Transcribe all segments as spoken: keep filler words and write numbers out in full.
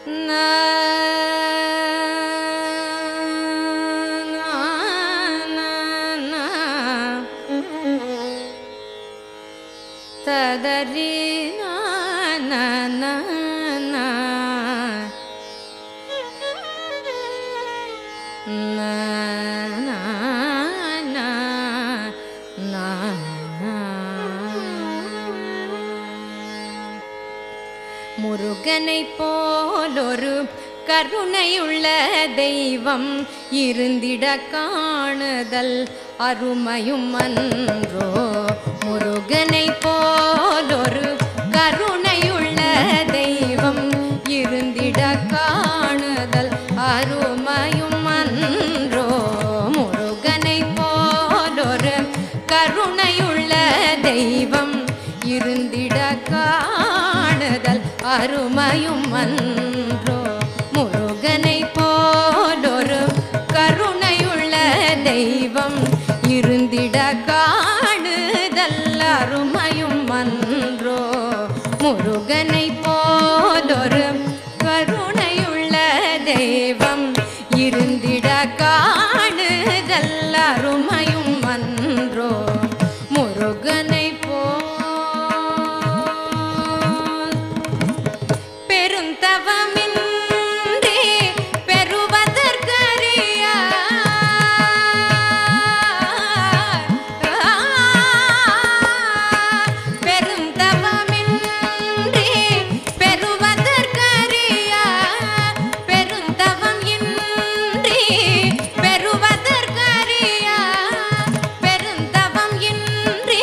ததரி முருகனை போலொரு கருணையுள்ள தெய்வம் இருந்திட காணுதல் அருமையும் அன்றோ. முருகனை போலொரு கருணையுள்ள தெய்வம் இருந்திட காணுதல் அருமையும் அன்றோ. முருகனை போலொரு கருணையுள்ள தெய்வம் இருந்திட காணுதல் அருமையும் அன்றோ. முருகனை போலொரு கருணையுள்ள தெய்வம் இருந்திட காணுதல் அருமையும் அன்றோ. முருகனை போலொரு கருணையுள்ள தெய்வம் இருந்திட காணுதல் அருமையும் அன்றோ. முருகனை பெருந்தவமின்றி பெறுவதற்கரிய பெருந்தவமின்றி பெறுவதற்கரிய பெருந்தவம் இன்றி பெறுவதற்கரிய பெருந்தவம் இன்றி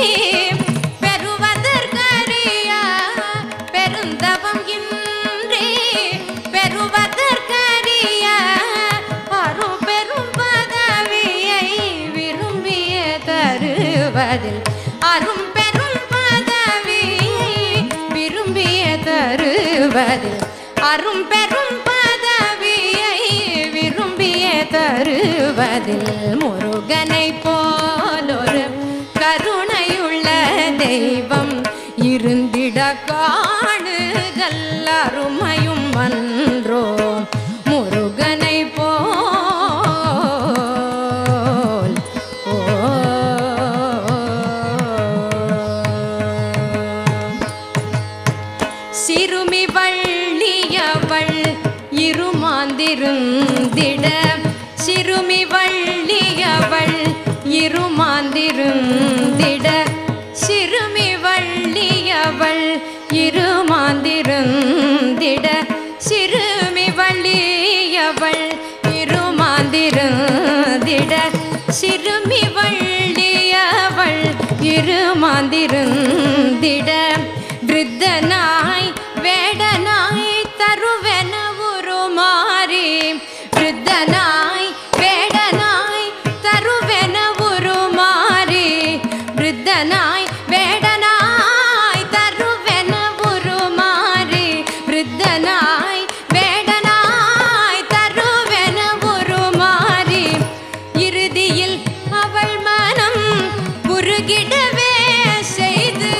பெறுவதற்கரிய பெருந்தவம் இன்றி பெறுவதற்கரிய அரும் பெரும் பதவியை விரும்பிய தருவதில் அரும் பெரும் பதவியை விரும்பிய தருவதில் அரும் பெரும் பதவியை விரும்பிய தருவதில் முருகனை போலொரு கருணையுள்ள தெய்வம் இருந்திட காணுதல் அருமையும் அன்றோ. முருகனை போல் ஓ சிறுமி வள்ளியவள் இருமாந்திருந்திட சிறுமி வள்ளியவள் இருமாந்திருந்திட சிறுமி வள்ளியவள் இருமாந்திருந்திட சிறுமி வள்ளியவள் இருமாந்திருந்திட சிறுமி வள்ளியவள் இருமாந்திருந்திட விருத்தனாய் வேடனாய் தருவென உருமாறி விருத்தனாய் வேடனாய் தருவென உருமாறி விருத்தனாய் வேடனாய் தருவென உருமாறி விருத்தனாய் வேடனாய் தருவென உருமாறி இறுதியில் அவள் மனம் உருகிடவே செய்து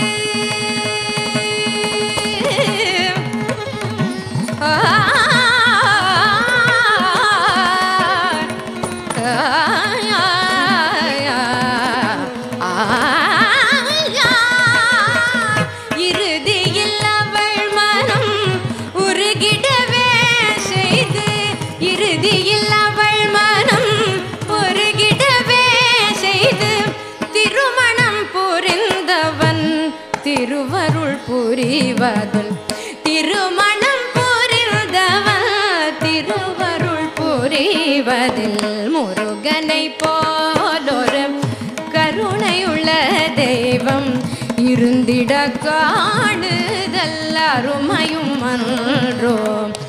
இறுதியில் அவள் மனம் உருகிடவே செய்து இறுதியில் அவள் மனம் உருகிடவே செய்து திருமணம் புரிந்தவன் திருவருள் புரிவதுள் திருமணம் புரிந்தவன் திருவருள் புரிவதில் முருகனை போலொரு கருணையுள்ள தெய்வம் இருந்திட காணுதல் அருமையும் அன்றோ.